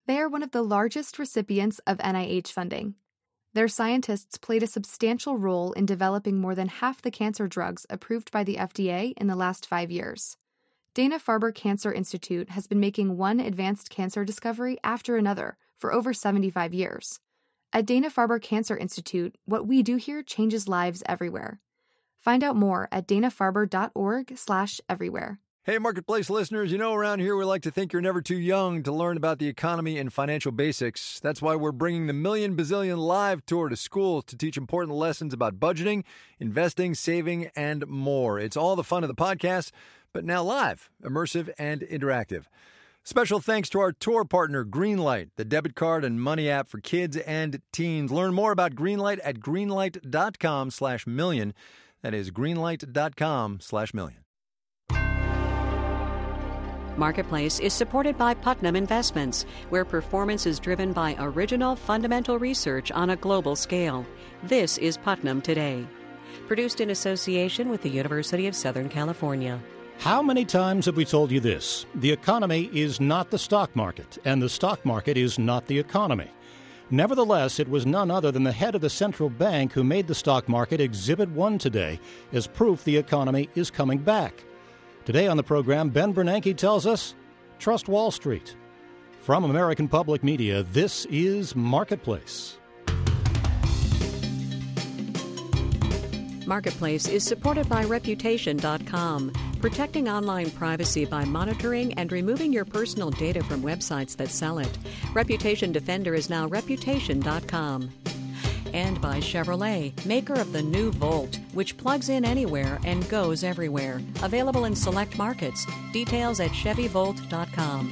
They are one of the largest recipients of NIH funding. Their scientists played a substantial role in developing more than half the cancer drugs approved by the FDA in the last 5 years. Dana-Farber Cancer Institute has been making one advanced cancer discovery after another for over 75 years. At Dana-Farber Cancer Institute, what we do here changes lives everywhere. Find out more at danafarber.org/everywhere. Hey, Marketplace listeners, around here we like to think you're never too young to learn about the economy and financial basics. That's why we're bringing the Million Bazillion Live Tour to schools to teach important lessons about budgeting, investing, saving, and more. It's all the fun of the podcast, but now live, immersive, and interactive. Special thanks to our tour partner, Greenlight, the debit card and money app for kids and teens. Learn more about Greenlight at greenlight.com/million. That is greenlight.com/million. Marketplace is supported by Putnam Investments, where performance is driven by original fundamental research on a global scale. This is Putnam Today. Produced in association with the University of Southern California. How many times have we told you this? The economy is not the stock market, and the stock market is not the economy. Nevertheless, it was none other than the head of the central bank who made the stock market Exhibit 1 today as proof the economy is coming back. Today on the program, Ben Bernanke tells us, trust Wall Street. From American Public Media, this is Marketplace. Marketplace is supported by Reputation.com, protecting online privacy by monitoring and removing your personal data from websites that sell it. Reputation Defender is now Reputation.com. And by Chevrolet, maker of the new Volt, which plugs in anywhere and goes everywhere. Available in select markets. Details at ChevyVolt.com.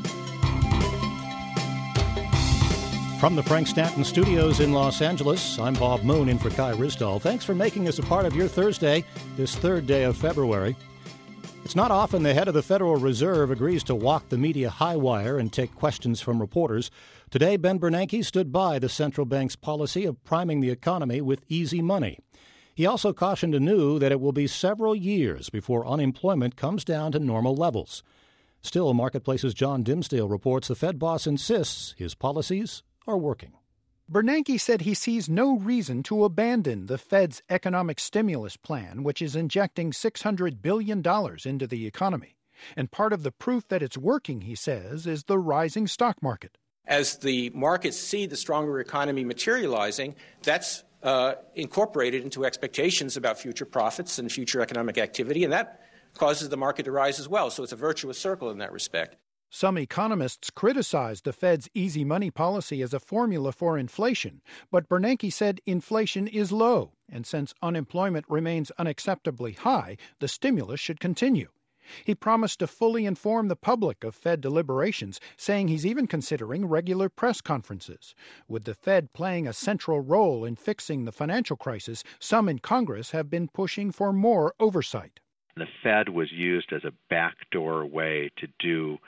From the Frank Stanton Studios in Los Angeles, I'm Bob Moon in for Kai Ryssdal. Thanks for making us a part of your Thursday, this third day of February. It's not often the head of the Federal Reserve agrees to walk the media high wire and take questions from reporters. Today, Ben Bernanke stood by the central bank's policy of priming the economy with easy money. He also cautioned anew that it will be several years before unemployment comes down to normal levels. Still, Marketplace's John Dimsdale reports the Fed boss insists his policies are working. Bernanke said he sees no reason to abandon the Fed's economic stimulus plan, which is injecting $600 billion into the economy. And part of the proof that it's working, he says, is the rising stock market. As the markets see the stronger economy materializing, that's incorporated into expectations about future profits and future economic activity, and that causes the market to rise as well. So it's a virtuous circle in that respect. Some economists criticized the Fed's easy money policy as a formula for inflation, but Bernanke said inflation is low, and since unemployment remains unacceptably high, the stimulus should continue. He promised to fully inform the public of Fed deliberations, saying he's even considering regular press conferences. With the Fed playing a central role in fixing the financial crisis, some in Congress have been pushing for more oversight. The Fed was used as a backdoor way to do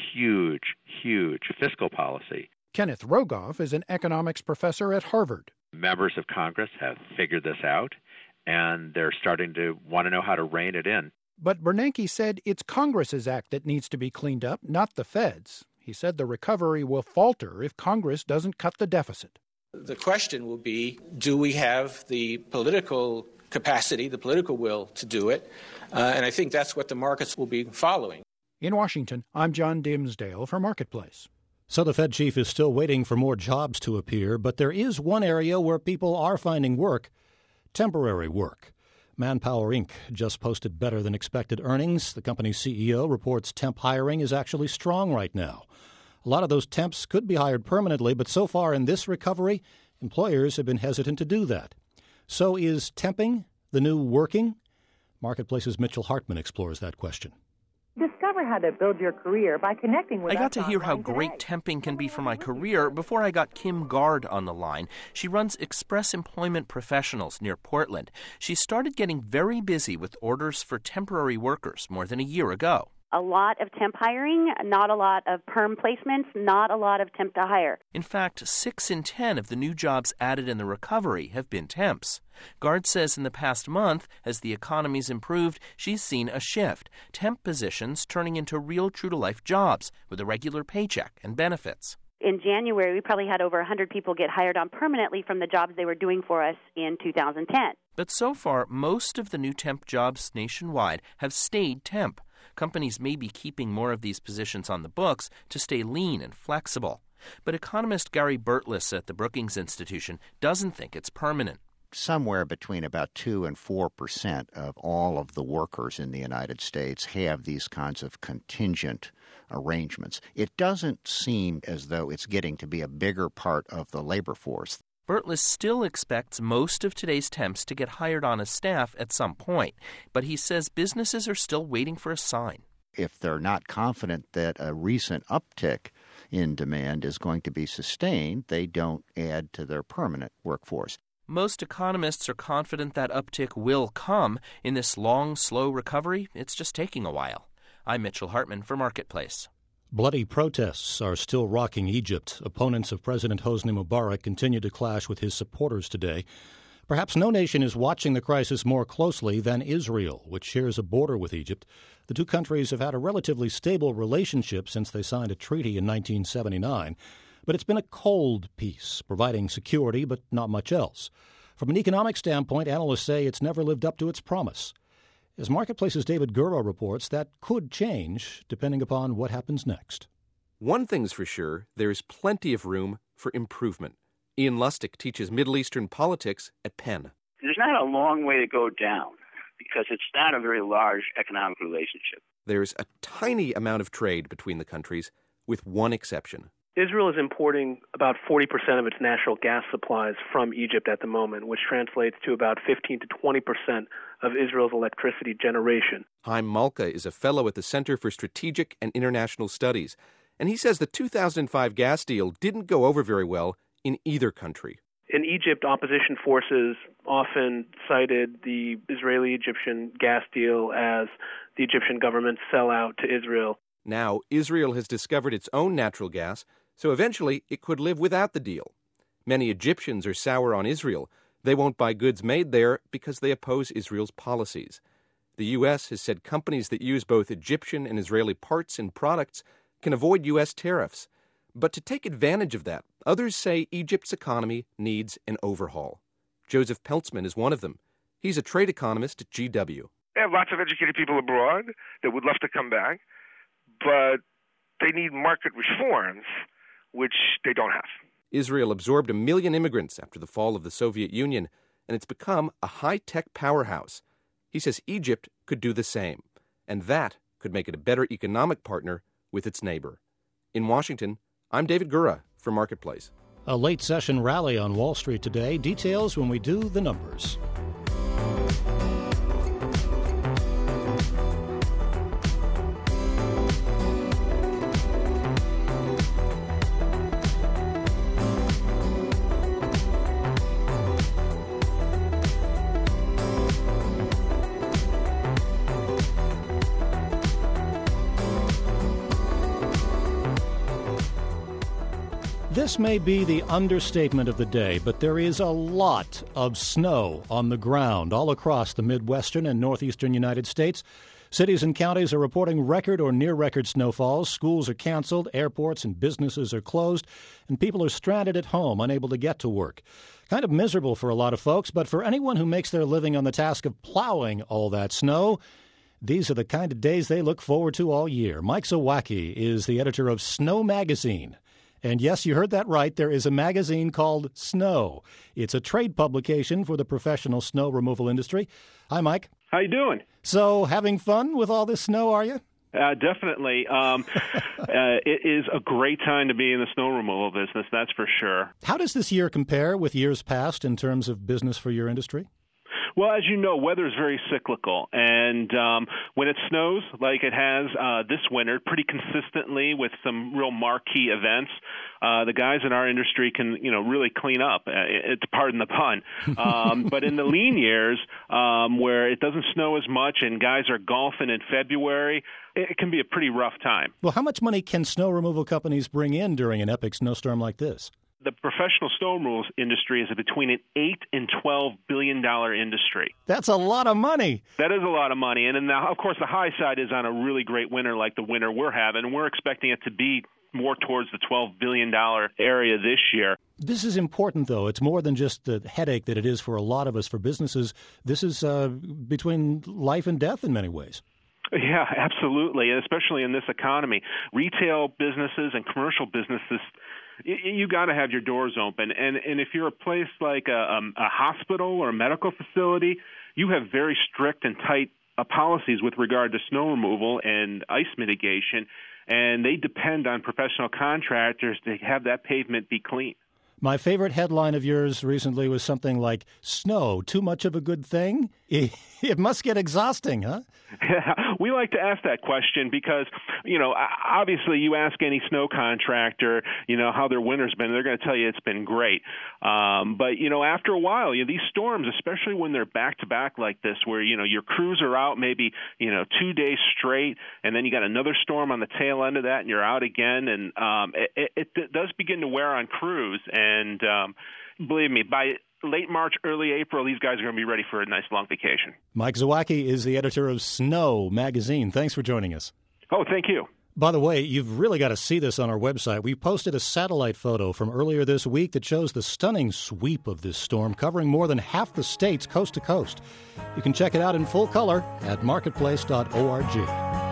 huge fiscal policy. Kenneth Rogoff is an economics professor at Harvard. Members of Congress have figured this out, and they're starting to want to know how to rein it in. But Bernanke said it's Congress's act that needs to be cleaned up, not the Fed's. He said the recovery will falter if Congress doesn't cut the deficit. The question will be, do we have the political capacity, the political will to do it? And I think that's what the markets will be following. In Washington, I'm John Dimsdale for Marketplace. So the Fed chief is still waiting for more jobs to appear, but there is one area where people are finding work, temporary work. Manpower Inc. just posted better than expected earnings. The company's CEO reports temp hiring is actually strong right now. A lot of those temps could be hired permanently, but so far in this recovery, employers have been hesitant to do that. So is temping the new working? Marketplace's Mitchell Hartman explores that question. Discover how to build your career by connecting with us. I got to hear how great temping can be for my career before I got Kim Gard on the line. She runs Express Employment Professionals near Portland. She started getting very busy with orders for temporary workers more than a year ago. A lot of temp hiring, not a lot of perm placements, not a lot of temp to hire. In fact, 6 in 10 of the new jobs added in the recovery have been temps. Gard says in the past month, as the economy's improved, she's seen a shift. Temp positions turning into real true-to-life jobs with a regular paycheck and benefits. in January, we probably had over 100 people get hired on permanently from the jobs they were doing for us in 2010. But so far, most of the new temp jobs nationwide have stayed temp. Companies may be keeping more of these positions on the books to stay lean and flexible. But economist Gary Burtless at the Brookings Institution doesn't think it's permanent. Somewhere between about 2 and 4% of all of the workers in the United States have these kinds of contingent arrangements. It doesn't seem as though it's getting to be a bigger part of the labor force. Burtless still expects most of today's temps to get hired on as staff at some point, but he says businesses are still waiting for a sign. If they're not confident that a recent uptick in demand is going to be sustained, they don't add to their permanent workforce. Most economists are confident that uptick will come. In this long, slow recovery, it's just taking a while. I'm Mitchell Hartman for Marketplace. Bloody protests are still rocking Egypt. Opponents of President Hosni Mubarak continue to clash with his supporters today. Perhaps no nation is watching the crisis more closely than Israel, which shares a border with Egypt. The two countries have had a relatively stable relationship since they signed a treaty in 1979. But it's been a cold peace, providing security but not much else. From an economic standpoint, analysts say it's never lived up to its promise. As Marketplace's David Gura reports, that could change depending upon what happens next. One thing's for sure, there's plenty of room for improvement. Ian Lustig teaches Middle Eastern politics at Penn. There's not a long way to go down because it's not a very large economic relationship. There's a tiny amount of trade between the countries, with one exception. Israel is importing about 40% of its natural gas supplies from Egypt at the moment, which translates to about 15 to 20% of Israel's electricity generation. Haim Malka is a fellow at the Center for Strategic and International Studies, and he says the 2005 gas deal didn't go over very well in either country. In Egypt, opposition forces often cited the Israeli-Egyptian gas deal as the Egyptian government's sellout to Israel. Now, Israel has discovered its own natural gas, so eventually it could live without the deal. Many Egyptians are sour on Israel. They won't buy goods made there because they oppose Israel's policies. The U.S. has said companies that use both Egyptian and Israeli parts and products can avoid U.S. tariffs. But to take advantage of that, others say Egypt's economy needs an overhaul. Joseph Peltzman is one of them. He's a trade economist at GW. They have lots of educated people abroad that would love to come back, but they need market reforms, which they don't have. Israel absorbed 1 million immigrants after the fall of the Soviet Union, and it's become a high-tech powerhouse. He says Egypt could do the same, and that could make it a better economic partner with its neighbor. In Washington, I'm David Gura for Marketplace. A late session rally on Wall Street today. Details when we do the numbers. This may be the understatement of the day, but there is a lot of snow on the ground all across the Midwestern and Northeastern United States. Cities and counties are reporting record or near-record snowfalls. Schools are canceled, airports and businesses are closed, and people are stranded at home, unable to get to work. Kind of miserable for a lot of folks, but for anyone who makes their living on the task of plowing all that snow, these are the kind of days they look forward to all year. Mike Zawacki is the editor of Snow Magazine. And yes, you heard that right. There is a magazine called Snow. It's a trade publication for the professional snow removal industry. Hi, Mike. How you doing? So, having fun with all this snow, are you? Definitely. It is a great time to be in the snow removal business, that's for sure. How does this year compare with years past in terms of business for your industry? Well, as you know, weather is very cyclical, and when it snows like it has this winter, pretty consistently with some real marquee events, the guys in our industry can, really clean up. It's pardon the pun. But in the lean years, where it doesn't snow as much and guys are golfing in February, it can be a pretty rough time. Well, how much money can snow removal companies bring in during an epic snowstorm like this? The professional snow removal industry is between an $8 and $12 billion industry. That's a lot of money. That is a lot of money. And then, of course, the high side is on a really great winter like the winter we're having. We're expecting it to be more towards the $12 billion area this year. This is important, though. It's more than just the headache that it is for a lot of us, for businesses. This is between life and death in many ways. Yeah, absolutely, and especially in this economy. Retail businesses and commercial businesses, you got to have your doors open. And if you're a place like a hospital or a medical facility, you have very strict and tight policies with regard to snow removal and ice mitigation, and they depend on professional contractors to have that pavement be clean. My favorite headline of yours recently was something like, "Snow, too much of a good thing?" It must get exhausting, huh? We like to ask that question because, obviously you ask any snow contractor, how their winter's been, they're going to tell you it's been great. But, after a while, these storms, especially when they're back-to-back like this, where, your crews are out maybe, 2 days straight, and then you got another storm on the tail end of that, and you're out again. And it does begin to wear on crews. And believe me, by late March, early April, these guys are going to be ready for a nice long vacation. Mike Zawacki is the editor of Snow magazine. Thanks for joining us. Oh, thank you. By the way, you've really got to see this on our website. We posted a satellite photo from earlier this week that shows the stunning sweep of this storm covering more than half the states coast to coast. You can check it out in full color at marketplace.org.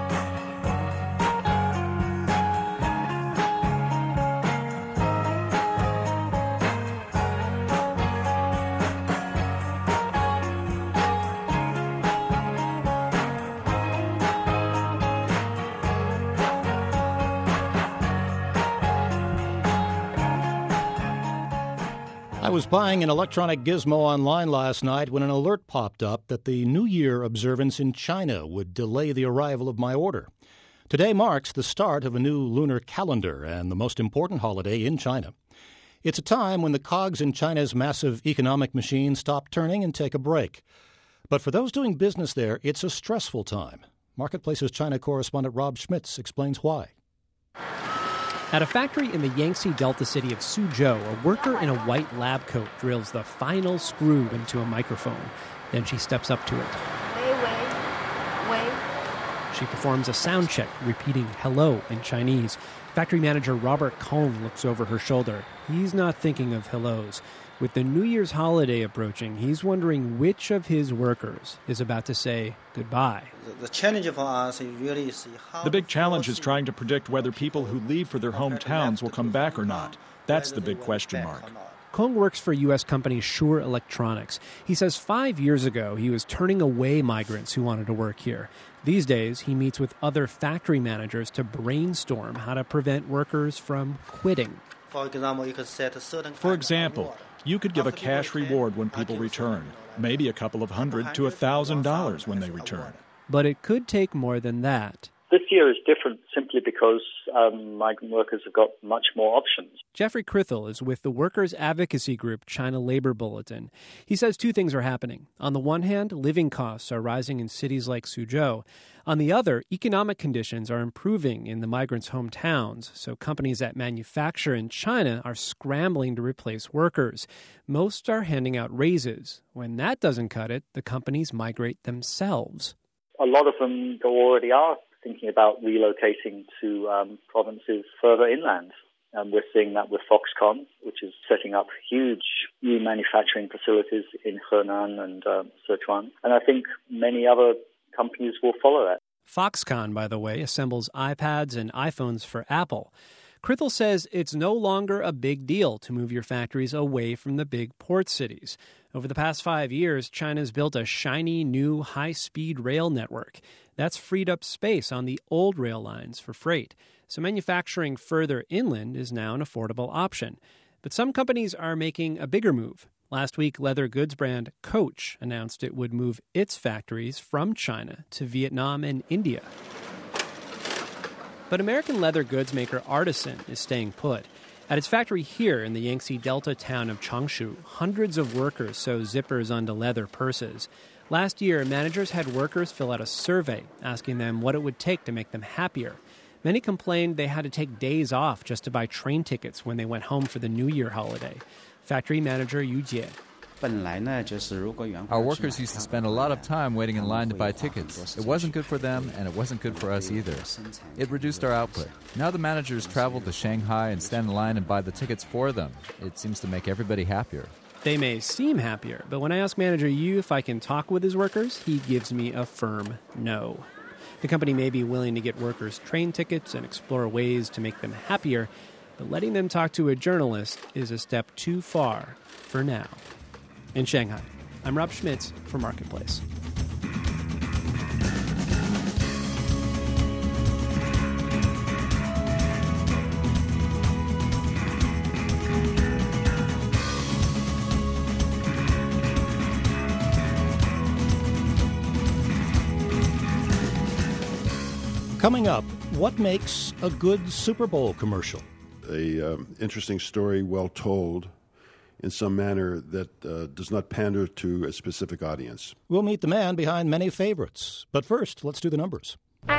I was buying an electronic gizmo online last night when an alert popped up that the New Year observance in China would delay the arrival of my order. Today marks the start of a new lunar calendar and the most important holiday in China. It's a time when the cogs in China's massive economic machine stop turning and take a break. But for those doing business there, it's a stressful time. Marketplace's China correspondent Rob Schmitz explains why. At a factory in the Yangtze Delta city of Suzhou, a worker in a white lab coat drills the final screw into a microphone. Then she steps up to it. Wait. She performs a sound check, repeating hello in Chinese. Factory manager Robert Kong looks over her shoulder. He's not thinking of hellos. With the New Year's holiday approaching, he's wondering which of his workers is about to say goodbye. The challenge for us is really see how... The big challenge is trying to predict whether people who leave for their hometowns will come back or not. That's the big question mark. Kong works for U.S. company Shure Electronics. He says 5 years ago he was turning away migrants who wanted to work here. These days, he meets with other factory managers to brainstorm how to prevent workers from quitting. For example, you could set a certain... You could give a cash reward when people return, maybe a couple of $100 to $1,000 when they return. But it could take more than that. This year is different simply because migrant workers have got much more options. Jeffrey Krithel is with the workers' advocacy group China Labor Bulletin. He says two things are happening. On the one hand, living costs are rising in cities like Suzhou. On the other, economic conditions are improving in the migrants' hometowns, so companies that manufacture in China are scrambling to replace workers. Most are handing out raises. When that doesn't cut it, the companies migrate themselves. A lot of them already are thinking about relocating to provinces further inland. We're seeing that with Foxconn, which is setting up huge new manufacturing facilities in Henan and Sichuan. And I think many other companies will follow that. Foxconn, by the way, assembles iPads and iPhones for Apple. Krithel says it's no longer a big deal to move your factories away from the big port cities. Over the past 5 years, China's built a shiny new high-speed rail network. That's freed up space on the old rail lines for freight. So manufacturing further inland is now an affordable option. But some companies are making a bigger move. Last week, leather goods brand Coach announced it would move its factories from China to Vietnam and India. But American leather goods maker Artisan is staying put. At its factory here in the Yangtze Delta town of Changshu, hundreds of workers sew zippers onto leather purses. Last year, managers had workers fill out a survey asking them what it would take to make them happier. Many complained they had to take days off just to buy train tickets when they went home for the New Year holiday. Factory manager Yu Jie. Our workers used to spend a lot of time waiting in line to buy tickets. It wasn't good for them, and it wasn't good for us either. It reduced our output. Now the managers travel to Shanghai and stand in line and buy the tickets for them. It seems to make everybody happier. They may seem happier, but when I ask Manager Yu if I can talk with his workers, he gives me a firm no. The company may be willing to get workers train tickets and explore ways to make them happier, but letting them talk to a journalist is a step too far for now. In Shanghai, I'm Rob Schmitz for Marketplace. Coming up, what makes a good Super Bowl commercial? An interesting story, well told, in some manner that does not pander to a specific audience. We'll meet the man behind many favorites. But first, let's do the numbers.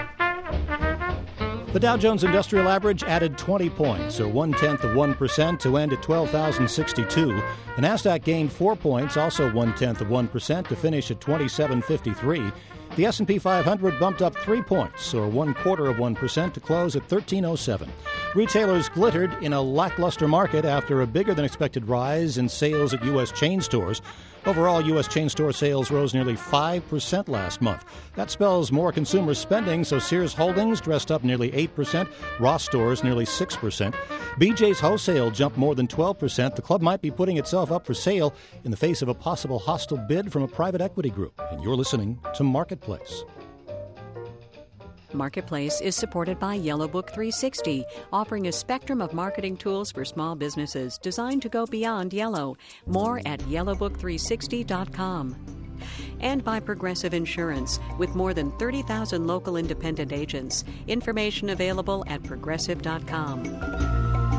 The Dow Jones Industrial Average added 20 points, or 0.1%, to end at 12,062. The Nasdaq gained 4 points, also 0.1%, to finish at 2753. The S&P 500 bumped up 3 points, or 0.25%, to close at 1307. Retailers glittered in a lackluster market after a bigger-than-expected rise in sales at U.S. chain stores. Overall, U.S. chain store sales rose nearly 5% last month. That spells more consumer spending, so Sears Holdings dressed up nearly 8%, Ross Stores nearly 6%. BJ's Wholesale jumped more than 12%. The club might be putting itself up for sale in the face of a possible hostile bid from a private equity group. And you're listening to Marketplace. Marketplace is supported by Yellow Book 360, offering a spectrum of marketing tools for small businesses designed to go beyond yellow. More at yellowbook360.com. And by Progressive Insurance, with more than 30,000 local independent agents. Information available at progressive.com.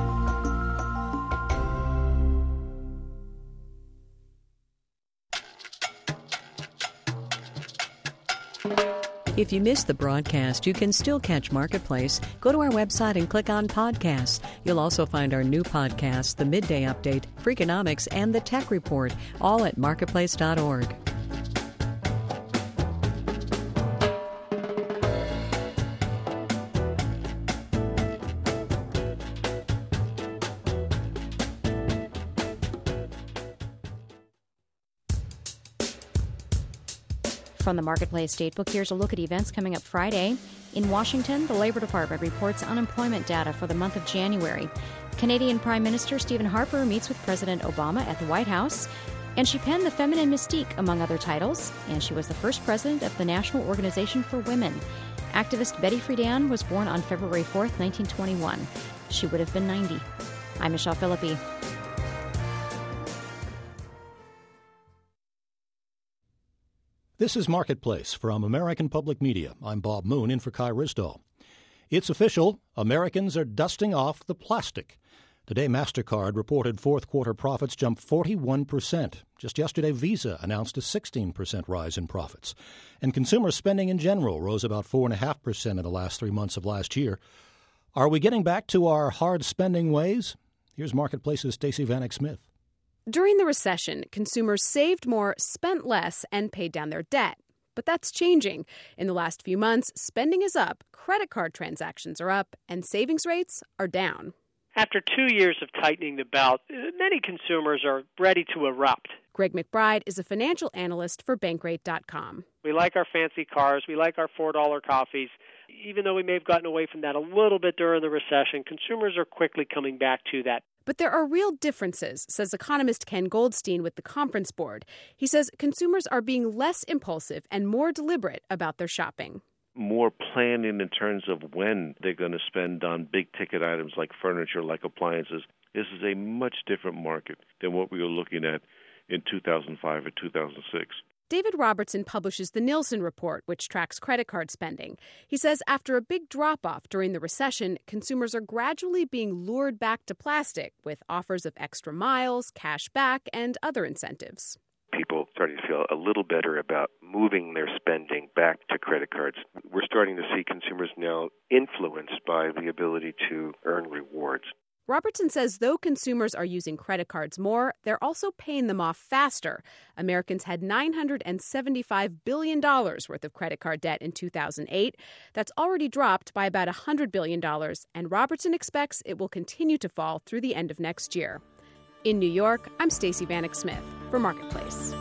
If you missed the broadcast, you can still catch Marketplace. Go to our website and click on Podcasts. You'll also find our new podcasts, The Midday Update, Freakonomics, and The Tech Report, all at marketplace.org. From the Marketplace Datebook, here's a look at events coming up Friday. In Washington, the Labor Department reports unemployment data for the month of January. Canadian Prime Minister Stephen Harper meets with President Obama at the White House. And she penned The Feminine Mystique, among other titles. And she was the first president of the National Organization for Women. Activist Betty Friedan was born on February 4th, 1921. She would have been 90. I'm Michelle Philippi. This is Marketplace from American Public Media. I'm Bob Moon, in for Kai Risdall. It's official. Americans are dusting off the plastic. Today, MasterCard reported fourth-quarter profits jumped 41%. Just yesterday, Visa announced a 16% rise in profits. And consumer spending in general rose about 4.5% in the last 3 months of last year. Are we getting back to our hard-spending ways? Here's Marketplace's Stacey Vanek Smith. During the recession, consumers saved more, spent less, and paid down their debt. But that's changing. In the last few months, spending is up, credit card transactions are up, and savings rates are down. After 2 years of tightening the belt, many consumers are ready to erupt. Greg McBride is a financial analyst for Bankrate.com. We like our fancy cars. We like our $4 coffees. Even though we may have gotten away from that a little bit during the recession, consumers are quickly coming back to that. But there are real differences, says economist Ken Goldstein with the Conference Board. He says consumers are being less impulsive and more deliberate about their shopping. More planning in terms of when they're going to spend on big-ticket items like furniture, like appliances. This is a much different market than what we were looking at in 2005 or 2006. David Robertson publishes the Nielsen Report, which tracks credit card spending. He says after a big drop-off during the recession, consumers are gradually being lured back to plastic with offers of extra miles, cash back, and other incentives. People starting to feel a little better about moving their spending back to credit cards. We're starting to see consumers now influenced by the ability to earn rewards. Robertson says though consumers are using credit cards more, they're also paying them off faster. Americans had $975 billion worth of credit card debt in 2008. That's already dropped by about $100 billion, and Robertson expects it will continue to fall through the end of next year. In New York, I'm Stacey Vanek Smith for Marketplace.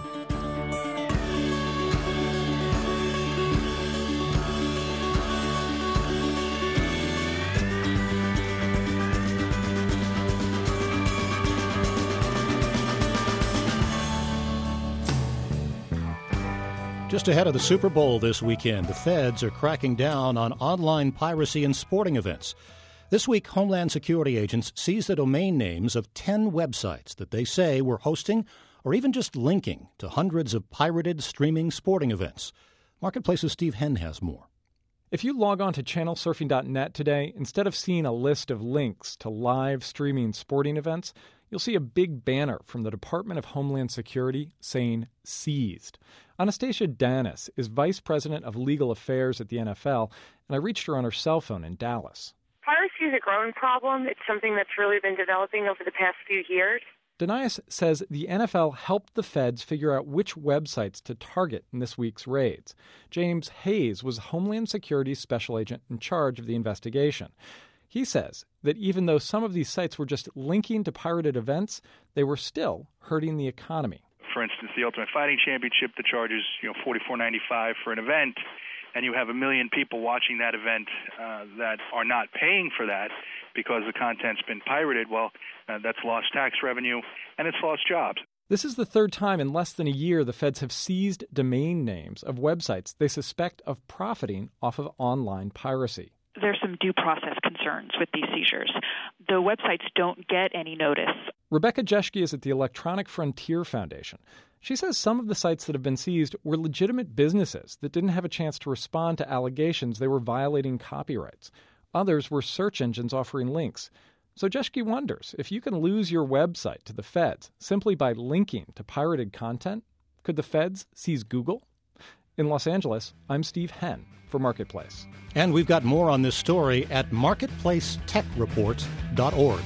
Just ahead of the Super Bowl this weekend, the feds are cracking down on online piracy in sporting events. This week, Homeland Security agents seized the domain names of 10 websites that they say were hosting or even just linking to hundreds of pirated streaming sporting events. Marketplace's Steve Henn has more. If you log on to channelsurfing.net today, instead of seeing a list of links to live streaming sporting events, you'll see a big banner from the Department of Homeland Security saying seized. Anastasia Danis is Vice President of Legal Affairs at the NFL, and I reached her on her cell phone in Dallas. Piracy is a growing problem. It's something that's really been developing over the past few years. Danis says the NFL helped the feds figure out which websites to target in this week's raids. James Hayes was Homeland Security's special agent in charge of the investigation. He says that even though some of these sites were just linking to pirated events, they were still hurting the economy. For instance, the Ultimate Fighting Championship that charges $44.95 for an event, and you have 1 million people watching that event that are not paying for that because the content's been pirated. Well, that's lost tax revenue, and it's lost jobs. This is the third time in less than a year the feds have seized domain names of websites they suspect of profiting off of online piracy. There's some due process concerns with these seizures. The websites don't get any notice. Rebecca Jeschke is at the Electronic Frontier Foundation. She says some of the sites that have been seized were legitimate businesses that didn't have a chance to respond to allegations they were violating copyrights. Others were search engines offering links. So Jeschke wonders, if you can lose your website to the feds simply by linking to pirated content, could the feds seize Google? In Los Angeles, I'm Steve Henn for Marketplace. And we've got more on this story at marketplacetechreport.org.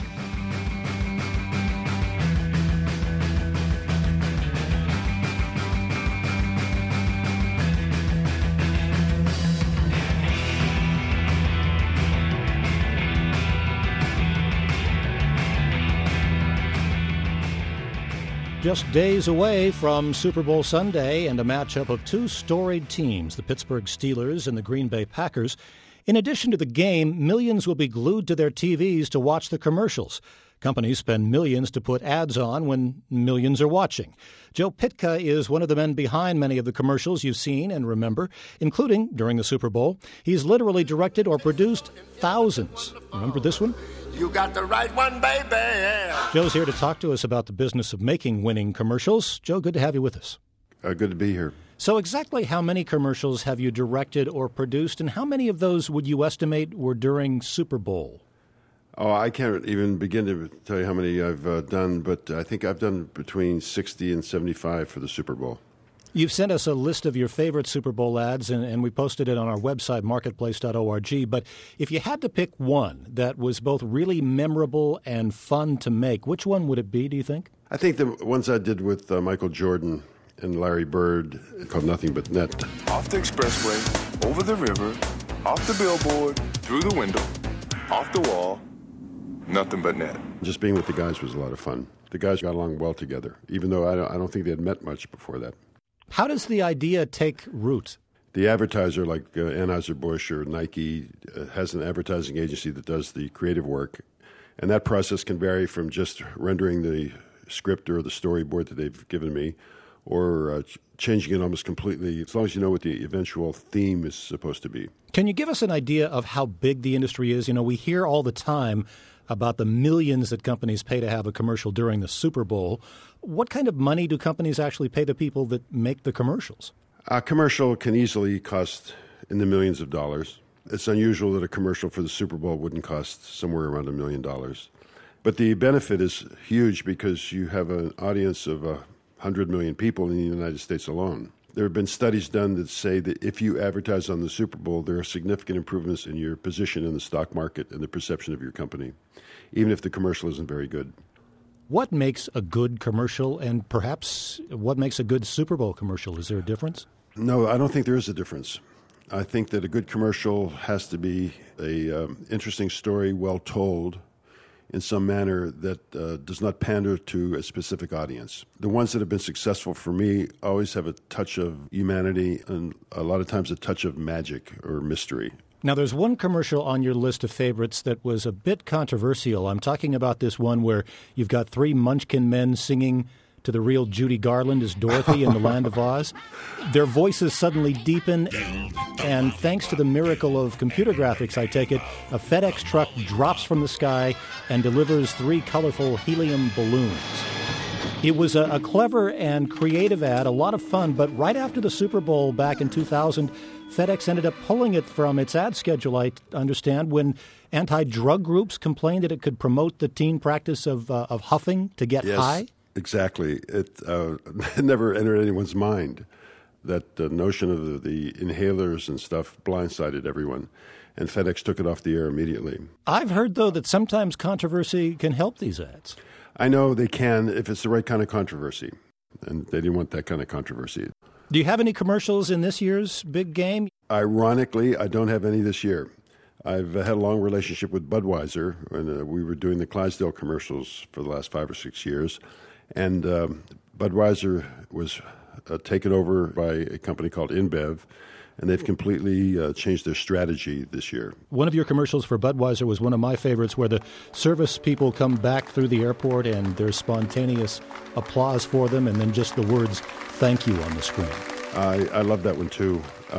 Just days away from Super Bowl Sunday and a matchup of two storied teams, the Pittsburgh Steelers and the Green Bay Packers. In addition to the game, millions will be glued to their TVs to watch the commercials. Companies spend millions to put ads on when millions are watching. Joe Pytka is one of the men behind many of the commercials you've seen and remember, including during the Super Bowl. He's literally directed or produced thousands. Remember this one? You got the right one, baby. Joe's here to talk to us about the business of making winning commercials. Joe, good to have you with us. Good to be here. So exactly how many commercials have you directed or produced, and how many of those would you estimate were during Super Bowl? Oh, I can't even begin to tell you how many I've done, but I think I've done between 60 and 75 for the Super Bowl. You've sent us a list of your favorite Super Bowl ads, and we posted it on our website, marketplace.org. But if you had to pick one that was both really memorable and fun to make, which one would it be, do you think? I think the ones I did with Michael Jordan and Larry Bird, called Nothing But Net. Off the expressway, over the river, off the billboard, through the window, off the wall, nothing but net. Just being with the guys was a lot of fun. The guys got along well together, even though I don't think they had met much before that. How does the idea take root? The advertiser, like Anheuser-Busch or Nike, has an advertising agency that does the creative work. And that process can vary from just rendering the script or the storyboard that they've given me, or changing it almost completely, as long as you know what the eventual theme is supposed to be. Can you give us an idea of how big the industry is? You know, we hear all the time about the millions that companies pay to have a commercial during the Super Bowl. What kind of money do companies actually pay the people that make the commercials? A commercial can easily cost in the millions of dollars. It's unusual that a commercial for the Super Bowl wouldn't cost somewhere around $1 million. But the benefit is huge because you have an audience of 100 million people in the United States alone. There have been studies done that say that if you advertise on the Super Bowl, there are significant improvements in your position in the stock market and the perception of your company. even if the commercial isn't very good. What makes a good commercial, and perhaps what makes a good Super Bowl commercial? Is there a difference? No, I don't think there is a difference. I think that a good commercial has to be a interesting story, well told, in some manner that does not pander to a specific audience. The ones that have been successful for me always have a touch of humanity and a lot of times a touch of magic or mystery. Now, there's one commercial on your list of favorites that was a bit controversial. I'm talking about this one where you've got three Munchkin men singing to the real Judy Garland as Dorothy in The Land of Oz. Their voices suddenly deepen, and thanks to the miracle of computer graphics, I take it, a FedEx truck drops from the sky and delivers three colorful helium balloons. It was a clever and creative ad, a lot of fun, but right after the Super Bowl back in 2000, FedEx ended up pulling it from its ad schedule, I understand, when anti-drug groups complained that it could promote the teen practice of huffing to get high. Exactly. It never entered anyone's mind. That notion of the inhalers and stuff blindsided everyone, and FedEx took it off the air immediately. I've heard, though, that sometimes controversy can help these ads. I know they can if it's the right kind of controversy, and they didn't want that kind of controversy. Do you have any commercials in this year's big game? Ironically, I don't have any this year. I've had a long relationship with Budweiser, and we were doing the Clydesdale commercials for the last 5 or 6 years. And Budweiser was taken over by a company called InBev, and they've completely changed their strategy this year. One of your commercials for Budweiser was one of my favorites, where the service people come back through the airport and there's spontaneous applause for them, and then just the words, "Thank you," on the screen. I love that one, too.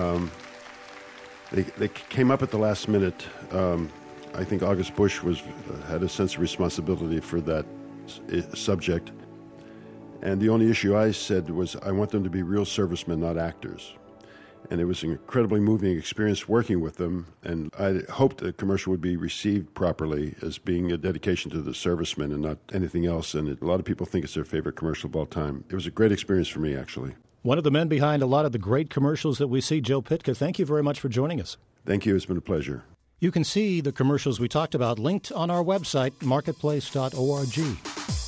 They came up at the last minute. I think August Bush had a sense of responsibility for that subject. And the only issue I said was, I want them to be real servicemen, not actors. And it was an incredibly moving experience working with them. And I hoped the commercial would be received properly as being a dedication to the servicemen and not anything else. And a lot of people think it's their favorite commercial of all time. It was a great experience for me, actually. One of the men behind a lot of the great commercials that we see, Joe Pytka, thank you very much for joining us. Thank you. It's been a pleasure. You can see the commercials we talked about linked on our website, marketplace.org.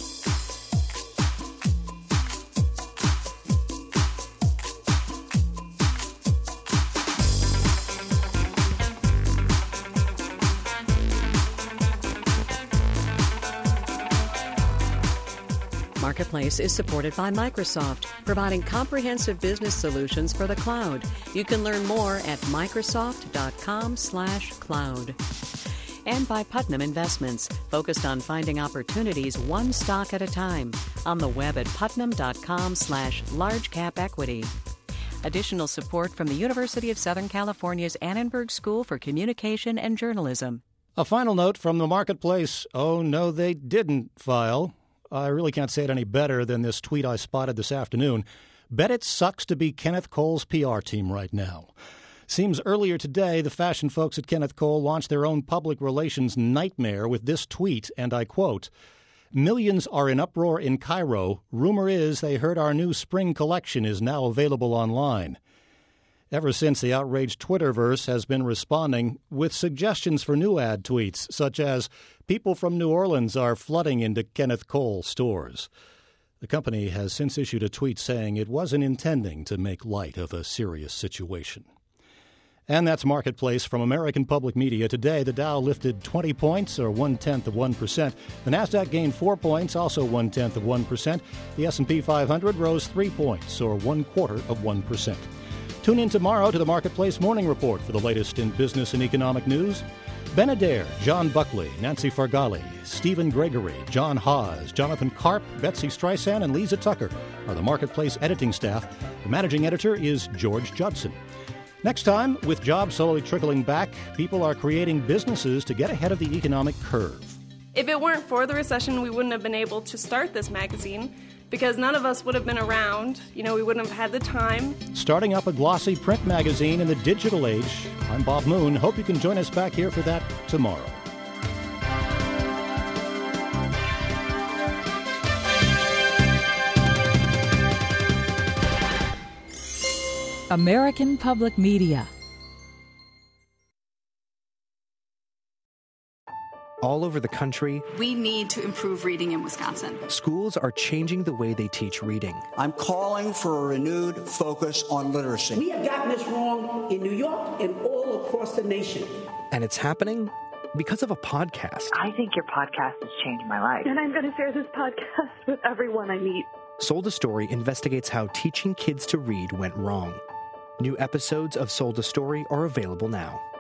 Marketplace is supported by Microsoft, providing comprehensive business solutions for the cloud. You can learn more at Microsoft.com/cloud. And by Putnam Investments, focused on finding opportunities one stock at a time. On the web at putnam.com/largecapequity. Additional support from the University of Southern California's Annenberg School for Communication and Journalism. A final note from the Marketplace. Oh, no, they didn't file. I really can't say it any better than this tweet I spotted this afternoon. Bet it sucks to be Kenneth Cole's PR team right now. Seems earlier today, the fashion folks at Kenneth Cole launched their own public relations nightmare with this tweet, and I quote, "Millions are in uproar in Cairo. Rumor is they heard our new spring collection is now available online." Ever since, the outraged Twitterverse has been responding with suggestions for new ad tweets, such as, "People from New Orleans are flooding into Kenneth Cole stores." The company has since issued a tweet saying it wasn't intending to make light of a serious situation. And that's Marketplace from American Public Media. Today, the Dow lifted 20 points, or 0.1%. The Nasdaq gained 4 points, also 0.1%. The S&P 500 rose 3 points, or 0.25%. Tune in tomorrow to the Marketplace Morning Report for the latest in business and economic news. Ben Adair, John Buckley, Nancy Fargali, Stephen Gregory, John Haas, Jonathan Karp, Betsy Streisand, and Lisa Tucker are the Marketplace editing staff. The managing editor is George Judson. Next time, with jobs slowly trickling back, people are creating businesses to get ahead of the economic curve. If it weren't for the recession, we wouldn't have been able to start this magazine because none of us would have been around. We wouldn't have had the time. Starting up a glossy print magazine in the digital age. I'm Bob Moon. Hope you can join us back here for that tomorrow. American Public Media. all over the country. We need to improve reading in Wisconsin. Schools are changing the way they teach reading. I'm calling for a renewed focus on literacy. We have gotten this wrong in New York and all across the nation. And it's happening because of a podcast. I think your podcast has changed my life. And I'm going to share this podcast with everyone I meet. Sold a Story investigates how teaching kids to read went wrong. New episodes of Sold a Story are available now.